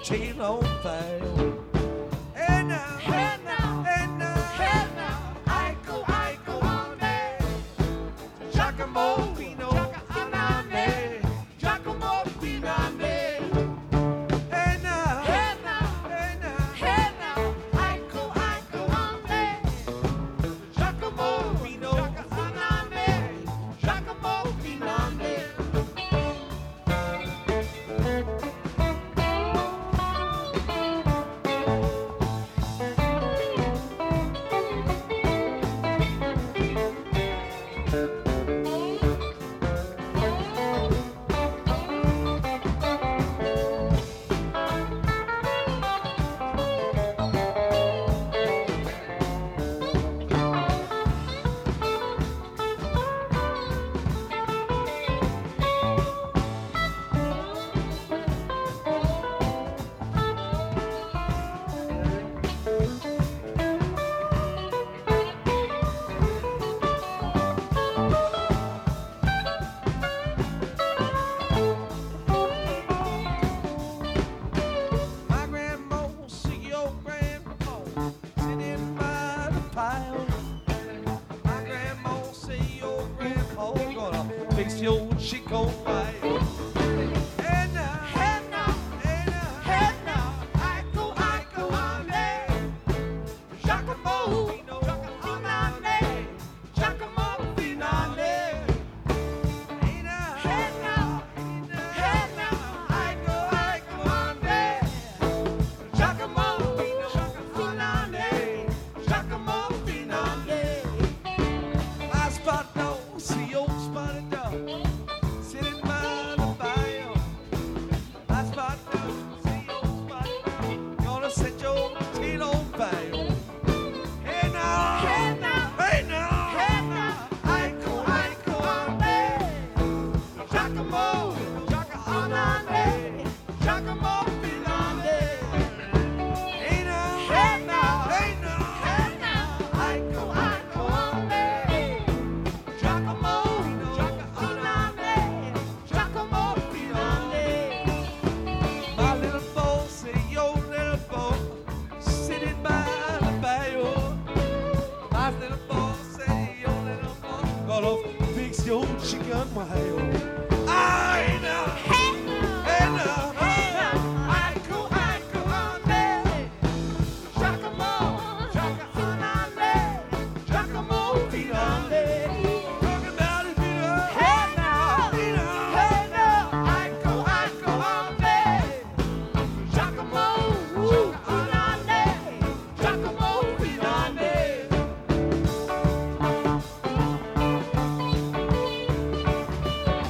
tail on fire. Hey now, hey now, hey now, hey now, I go on there. Giacomo Pino, Anane, Giacomo Pinane. Hey now, hey now, hey now, hey now, I go on there. Giacomo Pino, Anane, Giacomo Pinane. My grandma see your grandpa sitting by the pile. My grandma see your grandpa gonna fix your chick on fire. Hey now, hey now, hey now, hey now, I go on there. Giacomo Pino, Anane, Giacomo Pinane. Hey now, hey now, hey now, I go on there. Giacomo Pino, Anane, Giacomo Pinane. My spot dog, see old spotted dog, sitting by the fire. My spot dog, see old spotted dog, gonna set your tail on fire. Hey now, hey now, hey now, hey now, I go on there. Giacomo, Anane, Giacomo Pinane. Hey now, hey now, hey now, hey now, I go on there. Giacomo, Anane, Giacomo Pinane. My little boy say your little boy sitting by the bayou. My little boy say your little boy gonna fix your chicken wire. I know. Hey now, hey now, I go on there. Giacomo, Anane, Giacomo Pinane. Talking about it, Peter. Hey now, hey now, I go on there. Giacomo, Anane, Giacomo Pinane.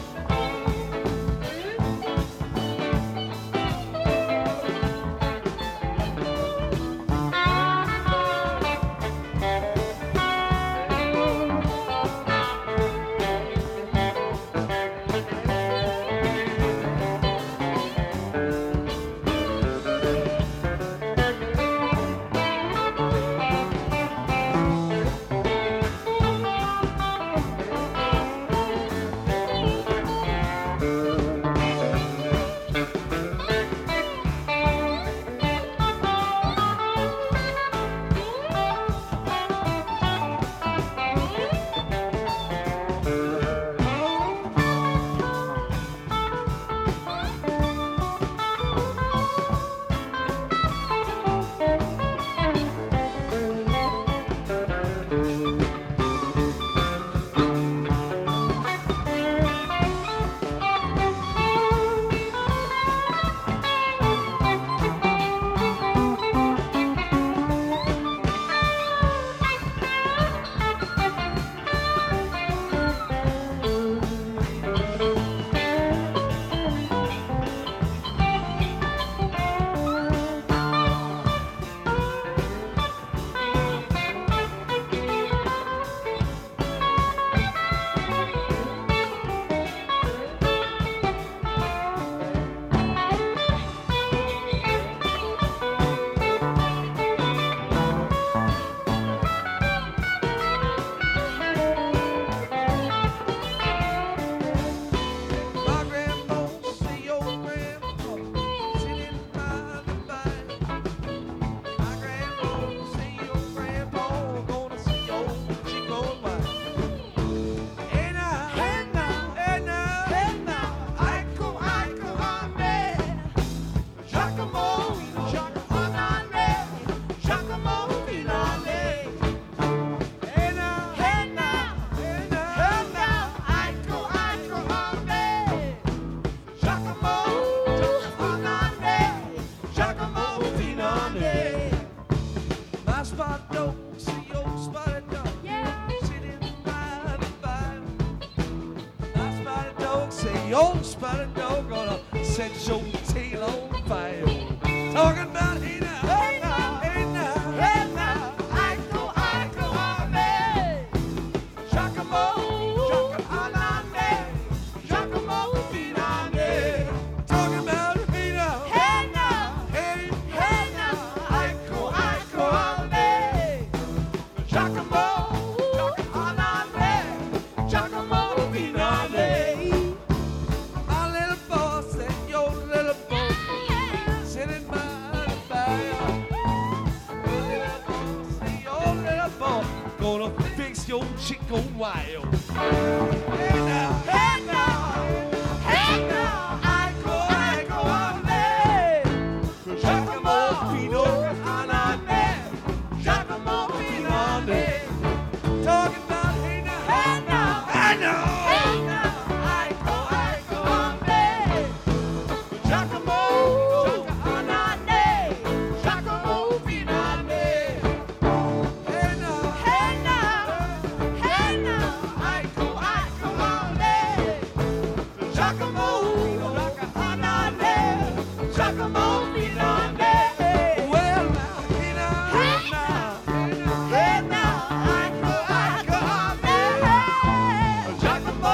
spotted dog, see old spotted dog. Sitting by the fire. My spotted dog, say old spotted dog, gonna set your tail on fire. Talking about hey now, hey now, hey now, hey now. I go, Army. Giacomo, Giacomo, Giacomo, Finale. Talking about hey now, hey now, hey now. I go, Army. Giacomo, Giacomo, Giacomo, Finale. My little boy said, your little boy sitting by the fire. Your little boy say, your little boy gonna fix your chick on wild. Hey now, hey now, hey now. I go, Army. Giacomo, Pino, Anane. Giacomo, Finale. Talking about hey now, hey now, hey now, hey now. I go, Army. Giacomo, Giacomo, Giacomo, Finale. Hey now, hey now, hey now. I go, Army. Giacomo, Giacomo, Giacomo, Finale. Well now, hey now, hey now, hey now. I go, Army. Giacomo,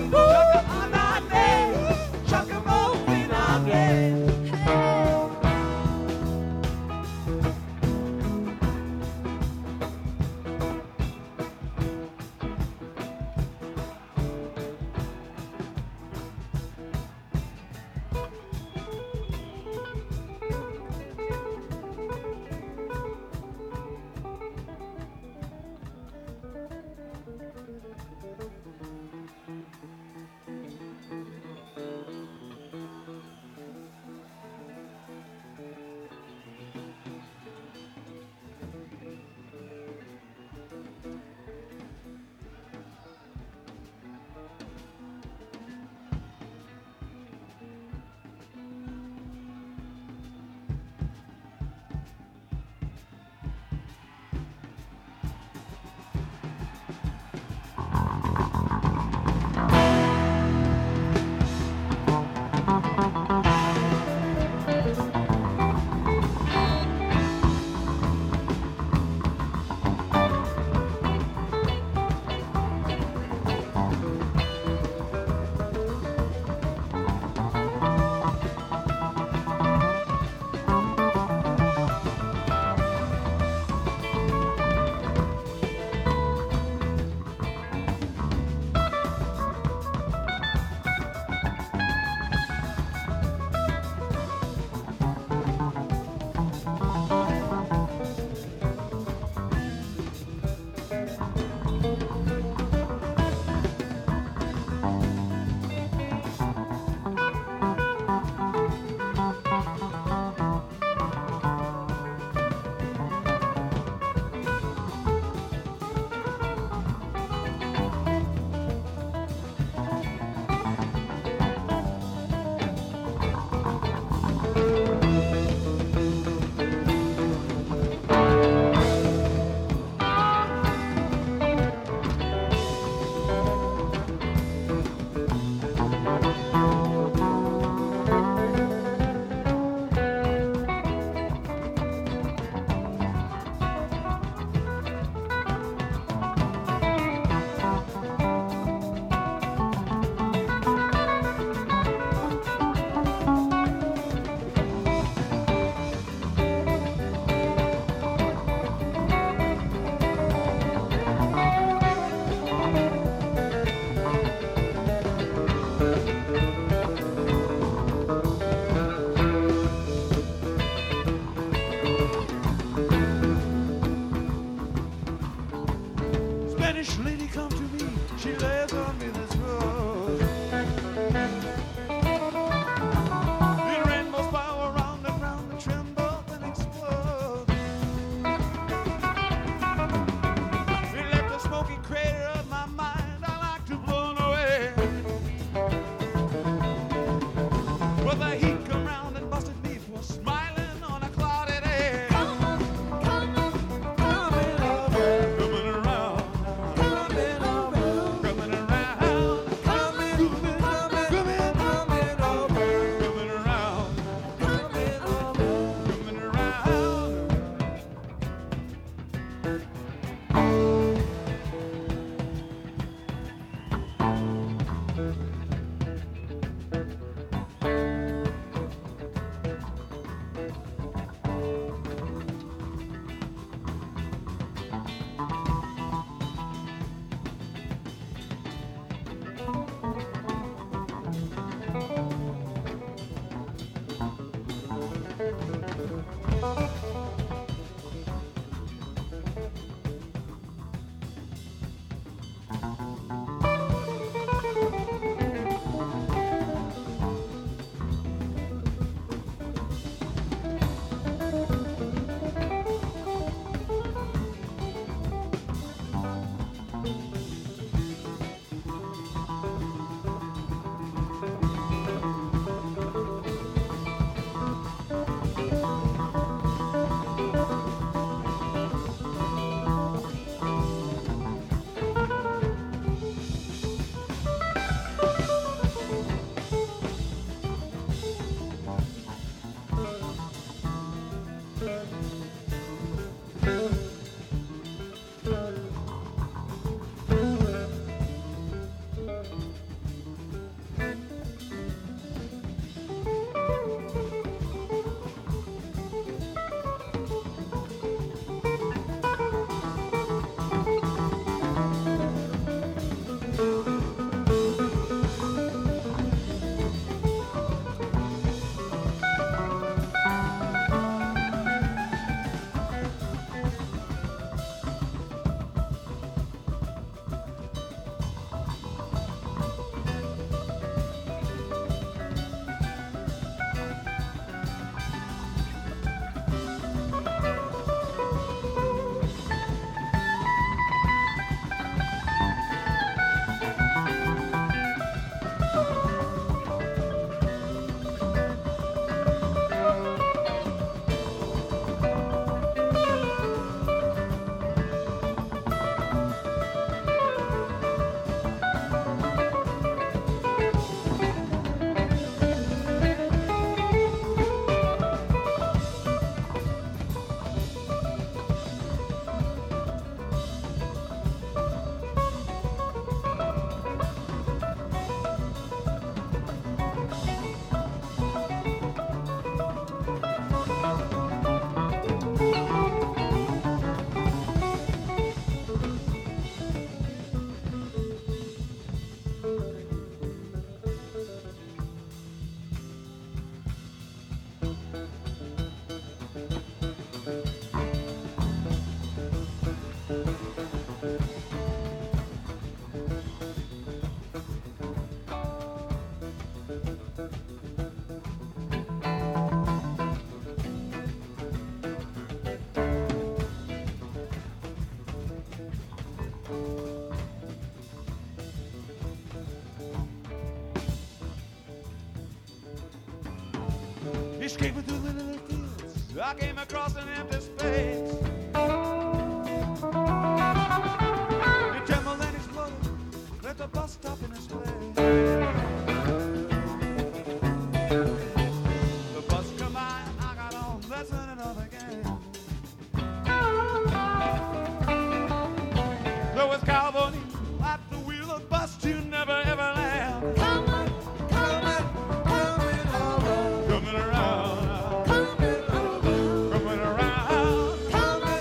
Giacomo, Finale. Escaping through the little fields, I came across an empty space. It trembled and exploded, left a bus stop in its place. The bus come by, I got on, let's turn it up again. There was cowboy at the wheel of the bus to never ever land. Coming around.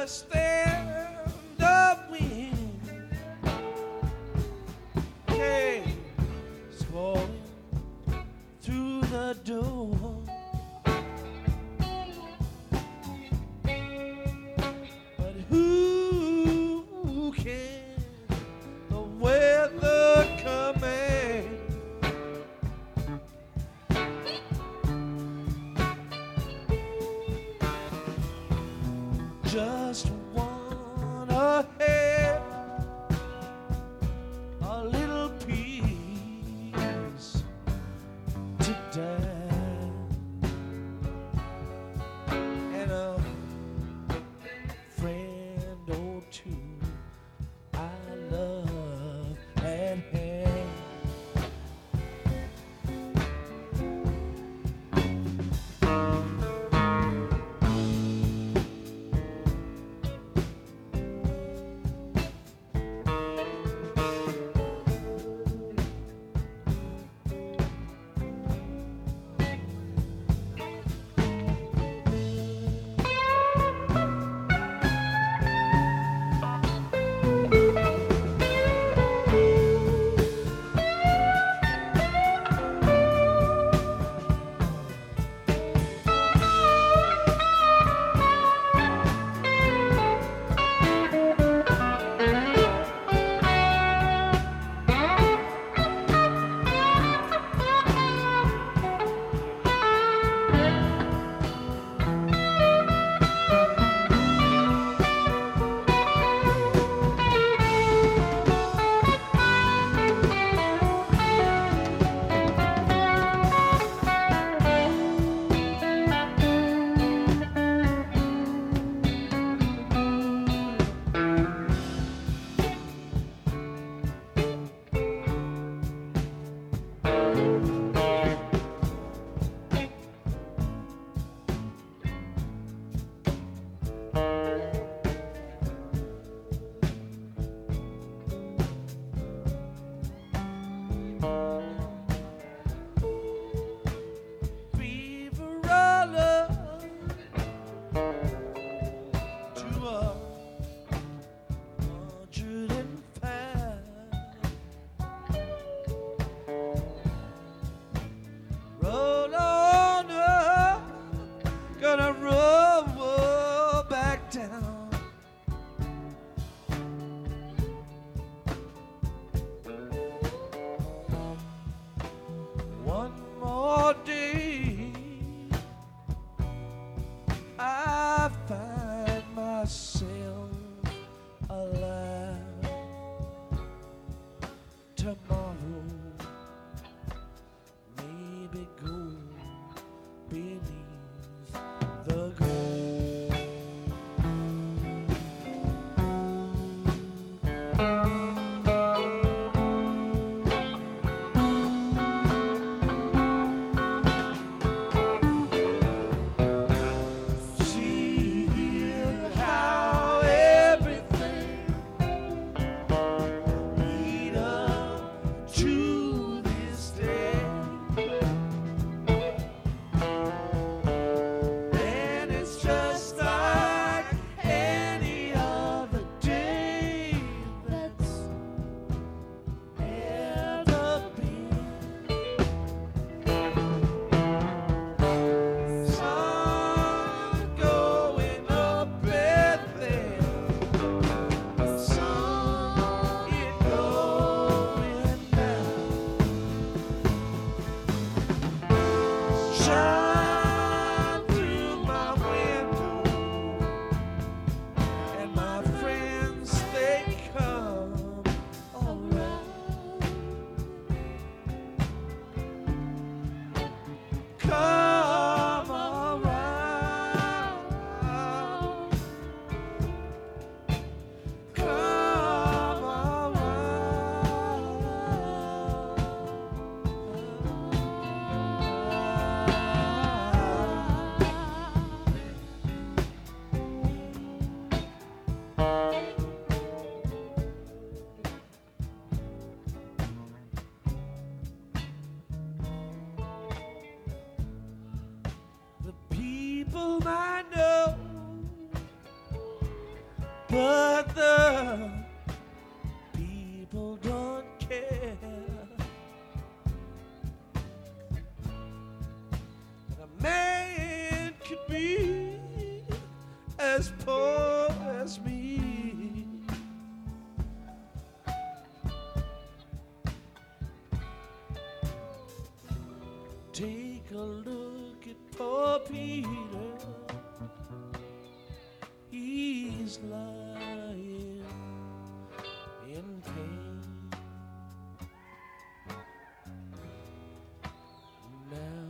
just then the wind came swirling through the door. But who can the weather command? Just one ahead, a little piece to die, and a friend or two I love at hand. Roll on up, gonna roll back down. One more day, I find myself alive. Tomorrow maybe go beneath the ground. See how everything lead up to this day. And it's just like any other day that's ever been. Sun going up and then sun it going down. Shine through my window, and my friends they come around. Come around. Come The people I know but the people don't care. That a man could be as poor as me. Take a look at poor Peter. He's lying in pain.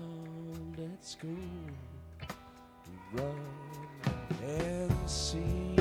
Now let's go to run and see.